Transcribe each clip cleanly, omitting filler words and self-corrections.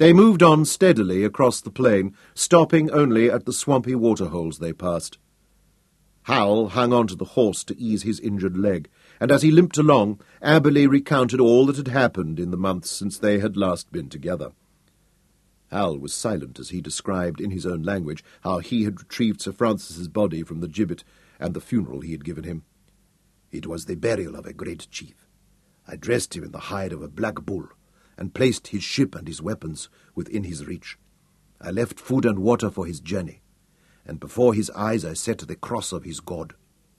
They moved on steadily across the plain, stopping only at the swampy waterholes they passed. Hal hung on to the horse to ease his injured leg, and as he limped along, Aberley recounted all that had happened in the months since they had last been together. Hal was silent as he described in his own language how he had retrieved Sir Francis's body from the gibbet and the funeral he had given him. "It was the burial of a great chief. I dressed him in the hide of a black bull, and placed his ship and his weapons within his reach. I left food and water for his journey, and before his eyes I set the cross of his god."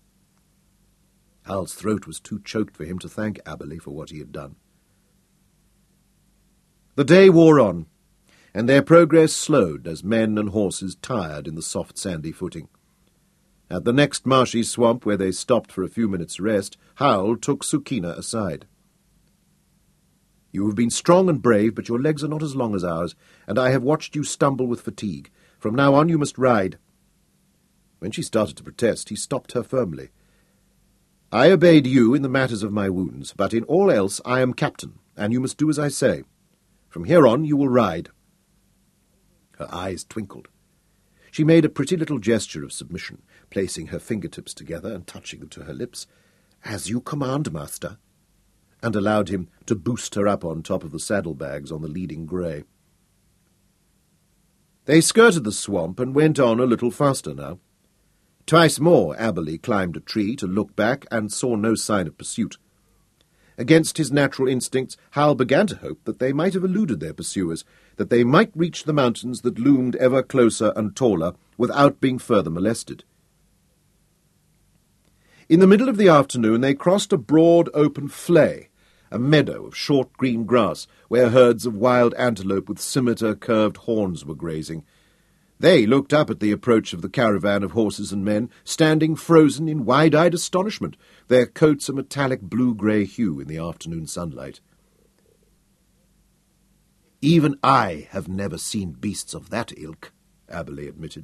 Hal's throat was too choked for him to thank Aberley for what he had done. The day wore on, and their progress slowed as men and horses tired in the soft sandy footing. At the next marshy swamp, where they stopped for a few minutes' rest, Hal took Sukina aside. "You have been strong and brave, but your legs are not as long as ours, and I have watched you stumble with fatigue. From now on you must ride." When she started to protest, he stopped her firmly. "I obeyed you in the matters of my wounds, but in all else I am captain, and you must do as I say. From here on you will ride." Her eyes twinkled. She made a pretty little gesture of submission, placing her fingertips together and touching them to her lips. "As you command, master," and allowed him to boost her up on top of the saddlebags on the leading grey. They skirted the swamp and went on a little faster now. Twice more Aberley climbed a tree to look back and saw no sign of pursuit. Against his natural instincts, Hal began to hope that they might have eluded their pursuers, that they might reach the mountains that loomed ever closer and taller without being further molested. In the middle of the afternoon they crossed a broad open flea, a meadow of short green grass, where herds of wild antelope with scimitar-curved horns were grazing. They looked up at the approach of the caravan of horses and men, standing frozen in wide-eyed astonishment, their coats a metallic blue-grey hue in the afternoon sunlight. "Even I have never seen beasts of that ilk," Aberley admitted.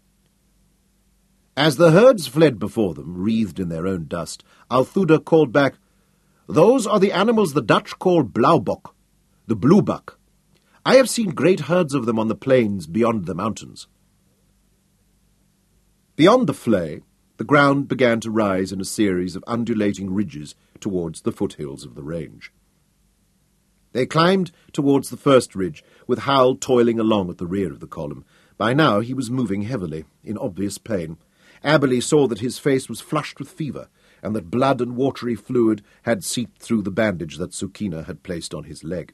As the herds fled before them, wreathed in their own dust, Althuda called back, "Those are the animals the Dutch call blauwbok, the blue buck. I have seen great herds of them on the plains beyond the mountains." Beyond the flea, the ground began to rise in a series of undulating ridges towards the foothills of the range. They climbed towards the first ridge, with Hal toiling along at the rear of the column. By now he was moving heavily, in obvious pain. Aberley saw that his face was flushed with fever, and that blood and watery fluid had seeped through the bandage that Sukina had placed on his leg.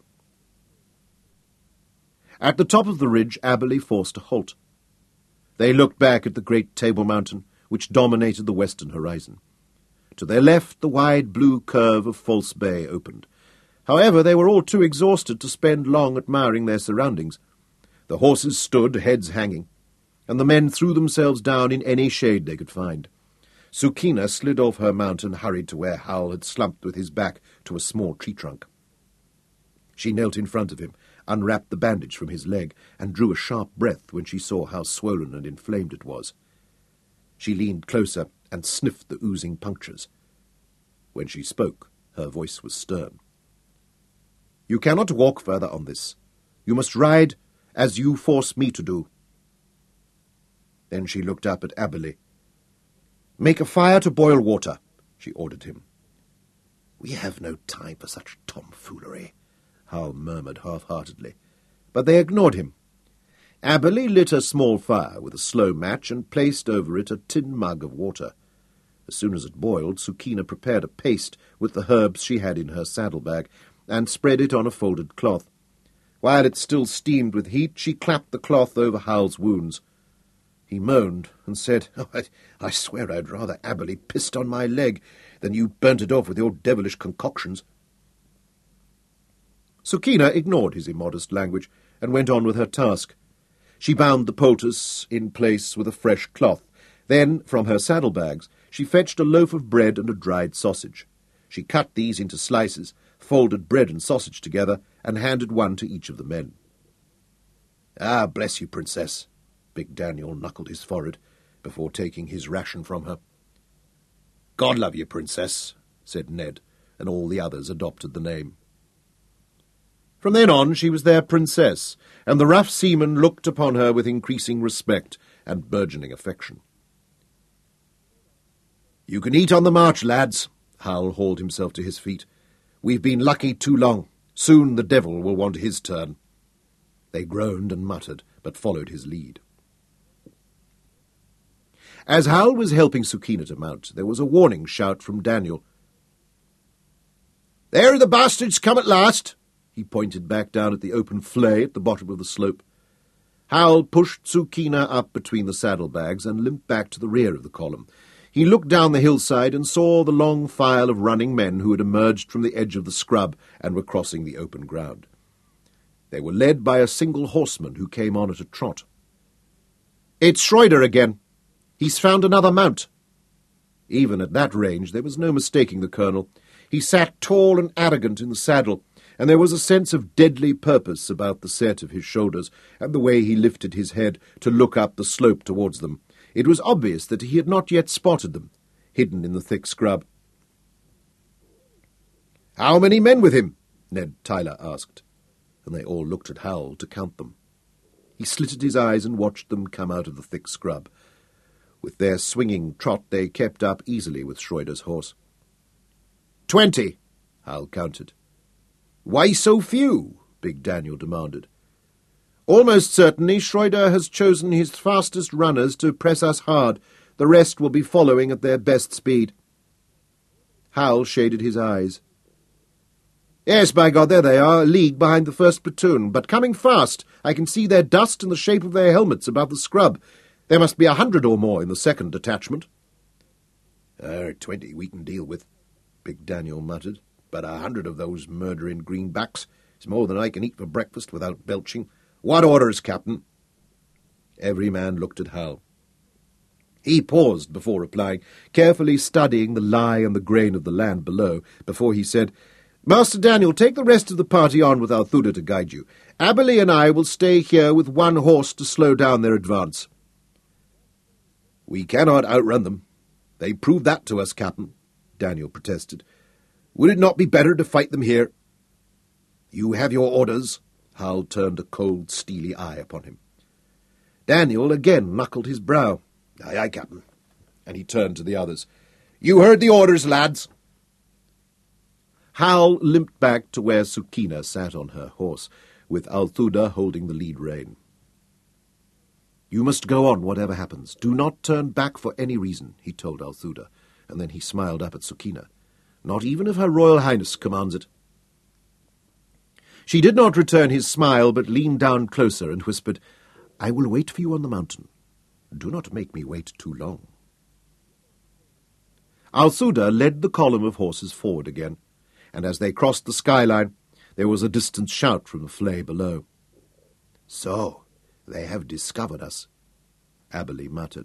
At the top of the ridge, Aberley forced a halt. They looked back at the great Table Mountain, which dominated the western horizon. To their left, the wide blue curve of False Bay opened. However, they were all too exhausted to spend long admiring their surroundings. The horses stood, heads hanging, and the men threw themselves down in any shade they could find. Sukina slid off her mount and hurried to where Hal had slumped with his back to a small tree trunk. She knelt in front of him, unwrapped the bandage from his leg, and drew a sharp breath when she saw how swollen and inflamed it was. She leaned closer and sniffed the oozing punctures. When she spoke, her voice was stern. "You cannot walk further on this. You must ride as you force me to do." Then she looked up at Aberley. "Make a fire to boil water," she ordered him. "We have no time for such tomfoolery," Hal murmured half-heartedly. But they ignored him. Aberley lit a small fire with a slow match and placed over it a tin mug of water. As soon as it boiled, Sukina prepared a paste with the herbs she had in her saddlebag and spread it on a folded cloth. While it still steamed with heat, she clapped the cloth over Hal's wounds. He moaned and said, I swear I'd rather Aberley pissed on my leg than you burnt it off with your devilish concoctions." Sukina ignored his immodest language and went on with her task. She bound the poultice in place with a fresh cloth. Then, from her saddlebags, she fetched a loaf of bread and a dried sausage. She cut these into slices, folded bread and sausage together, and handed one to each of the men. "Ah, bless you, Princess." Big Daniel knuckled his forehead before taking his ration from her. "God love you, Princess," said Ned, and all the others adopted the name. From then on she was their princess, and the rough seamen looked upon her with increasing respect and burgeoning affection. "You can eat on the march, lads." Hal hauled himself to his feet. "We've been lucky too long. Soon the devil will want his turn." They groaned and muttered, but followed his lead. As Hal was helping Sukina to mount, there was a warning shout from Daniel. "There the bastards come at last!" He pointed back down at the open flay at the bottom of the slope. Hal pushed Sukina up between the saddlebags and limped back to the rear of the column. He looked down the hillside and saw the long file of running men who had emerged from the edge of the scrub and were crossing the open ground. They were led by a single horseman who came on at a trot. "It's Schroeder again. He's found another mount." Even at that range there was no mistaking the colonel. He sat tall and arrogant in the saddle, and there was a sense of deadly purpose about the set of his shoulders and the way he lifted his head to look up the slope towards them. It was obvious that he had not yet spotted them, hidden in the thick scrub. "How many men with him?" Ned Tyler asked, and they all looked at Hal to count them. He slitted his eyes and watched them come out of the thick scrub. With their swinging trot they kept up easily with Schroeder's horse. 20, Hal counted. "Why so few?" Big Daniel demanded. "Almost certainly Schroeder has chosen his fastest runners to press us hard. The rest will be following at their best speed." Hal shaded his eyes. "Yes, by God, there they are, a league behind the first platoon, but coming fast. I can see their dust and the shape of their helmets above the scrub. There must be 100 or more in the second detachment." 20 we can deal with," Big Daniel muttered, "but 100 of those murdering greenbacks is more than I can eat for breakfast without belching. What orders, Captain?" Every man looked at Hal. He paused before replying, carefully studying the lie and the grain of the land below, before he said, "Master Daniel, take the rest of the party on with Althuda to guide you. Aberley and I will stay here with one horse to slow down their advance." "We cannot outrun them. They proved that to us, Captain," Daniel protested. "Would it not be better to fight them here?" "You have your orders." Hal turned a cold, steely eye upon him. Daniel again knuckled his brow. "Aye, aye, Captain." And he turned to the others. "You heard the orders, lads." Hal limped back to where Sukina sat on her horse, with Althuda holding the lead rein. "You must go on, whatever happens. Do not turn back for any reason," he told Althuda, and then he smiled up at Sukina. "Not even if Her Royal Highness commands it." She did not return his smile, but leaned down closer and whispered, "I will wait for you on the mountain. Do not make me wait too long." Althuda led the column of horses forward again, and as they crossed the skyline, there was a distant shout from the flay below. "So, they have discovered us," Aberley muttered.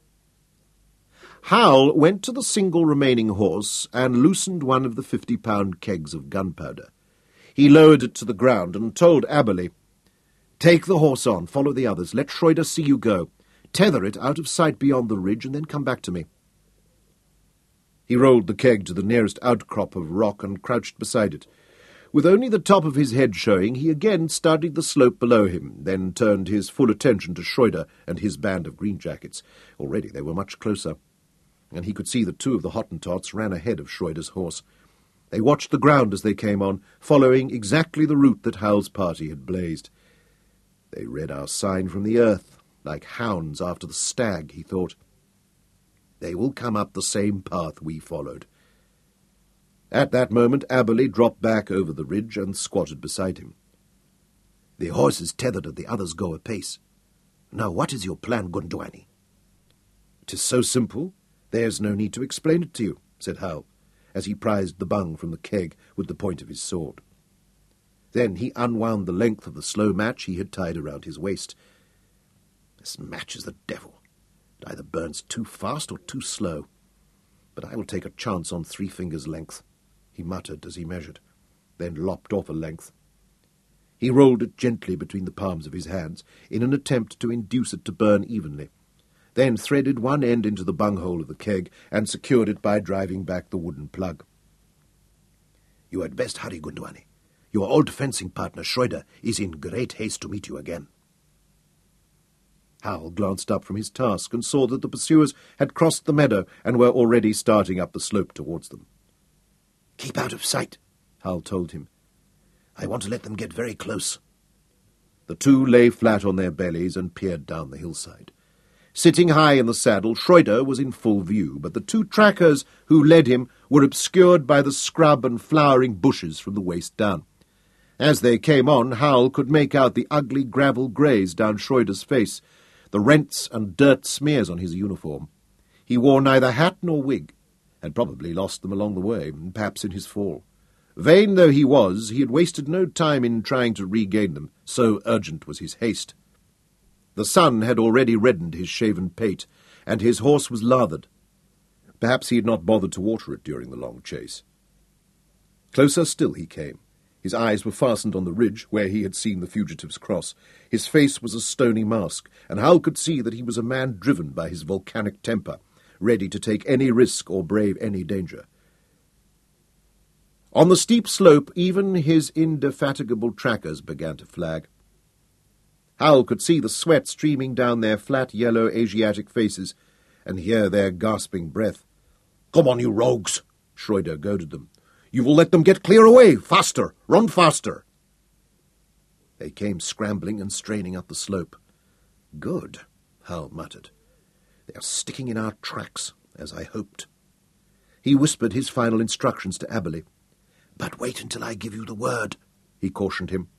Hal went to the single remaining horse and loosened one of the 50-pound kegs of gunpowder. He lowered it to the ground and told Aberley, "Take the horse on, follow the others, let Schroeder see you go. Tether it out of sight beyond the ridge and then come back to me." He rolled the keg to the nearest outcrop of rock and crouched beside it. With only the top of his head showing, he again studied the slope below him, then turned his full attention to Schroeder and his band of greenjackets. Already they were much closer, and he could see that 2 of the Hottentots ran ahead of Schroeder's horse. They watched the ground as they came on, following exactly the route that Hal's party had blazed. They read our sign from the earth, like hounds after the stag, he thought. They will come up the same path we followed. At that moment Aberley dropped back over the ridge and squatted beside him. "The horse is tethered and the others go apace. Now what is your plan, Gundwani?" "'Tis so simple, there's no need to explain it to you," said Hal, as he prized the bung from the keg with the point of his sword. Then he unwound the length of the slow match he had tied around his waist. "This match is the devil. It either burns too fast or too slow. But I will take a chance on 3 fingers' length," he muttered as he measured, then lopped off a length. He rolled it gently between the palms of his hands in an attempt to induce it to burn evenly, then threaded one end into the bunghole of the keg and secured it by driving back the wooden plug. "You had best hurry, Gundwani. Your old fencing partner, Schreuder, is in great haste to meet you again. Hal glanced up from his task and saw that the pursuers had crossed the meadow and were already starting up the slope towards them. "Keep out of sight," Hal told him. "I want to let them get very close." The two lay flat on their bellies and peered down the hillside. Sitting high in the saddle, Schreuder was in full view, but the two trackers who led him were obscured by the scrub and flowering bushes from the waist down. As they came on, Hal could make out the ugly gravel graze down Schreuder's face, the rents and dirt smears on his uniform. He wore neither hat nor wig, had probably lost them along the way, perhaps in his fall. Vain though he was, he had wasted no time in trying to regain them, so urgent was his haste. The sun had already reddened his shaven pate, and his horse was lathered. Perhaps he had not bothered to water it during the long chase. Closer still he came. His eyes were fastened on the ridge where he had seen the fugitives cross. His face was a stony mask, and Hal could see that he was a man driven by his volcanic temper, ready to take any risk or brave any danger. On the steep slope, even his indefatigable trackers began to flag. Hal could see the sweat streaming down their flat yellow Asiatic faces, and hear their gasping breath. "Come on, you rogues!" Schreuder goaded them. "You will let them get clear away! Faster! Run faster!" They came scrambling and straining up the slope. "Good," Hal muttered. "They are sticking in our tracks, as I hoped." He whispered his final instructions to Aberley. "But wait until I give you the word," he cautioned him.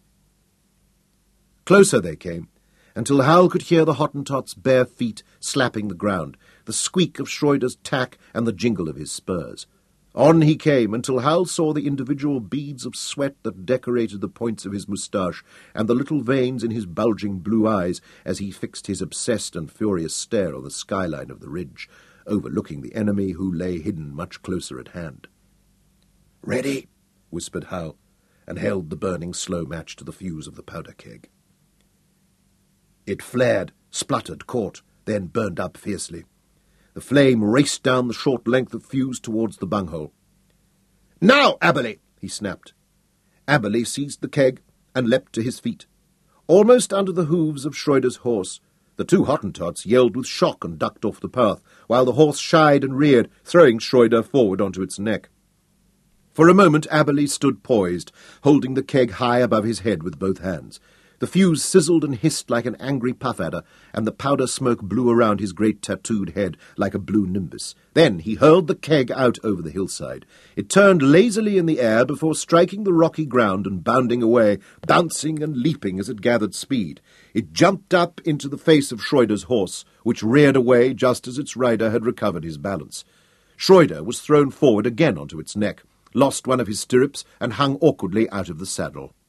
Closer they came, until Hal could hear the Hottentot's bare feet slapping the ground, the squeak of Schreuder's tack and the jingle of his spurs. On he came, until Hal saw the individual beads of sweat that decorated the points of his moustache, and the little veins in his bulging blue eyes as he fixed his obsessed and furious stare on the skyline of the ridge, overlooking the enemy who lay hidden much closer at hand. "Ready," whispered Hal, and held the burning slow match to the fuse of the powder keg. It flared, spluttered, caught, then burned up fiercely. The flame raced down the short length of fuse towards the bunghole. "Now, Aberley!" he snapped. Aberley seized the keg and leapt to his feet. Almost under the hooves of Schreuder's horse, the two Hottentots yelled with shock and ducked off the path, while the horse shied and reared, throwing Schreuder forward onto its neck. For a moment Aberley stood poised, holding the keg high above his head with both hands. The fuse sizzled and hissed like an angry puff adder, and the powder smoke blew around his great tattooed head like a blue nimbus. Then he hurled the keg out over the hillside. It turned lazily in the air before striking the rocky ground and bounding away, bouncing and leaping as it gathered speed. It jumped up into the face of Schreuder's horse, which reared away just as its rider had recovered his balance. Schreuder was thrown forward again onto its neck, lost one of his stirrups, and hung awkwardly out of the saddle.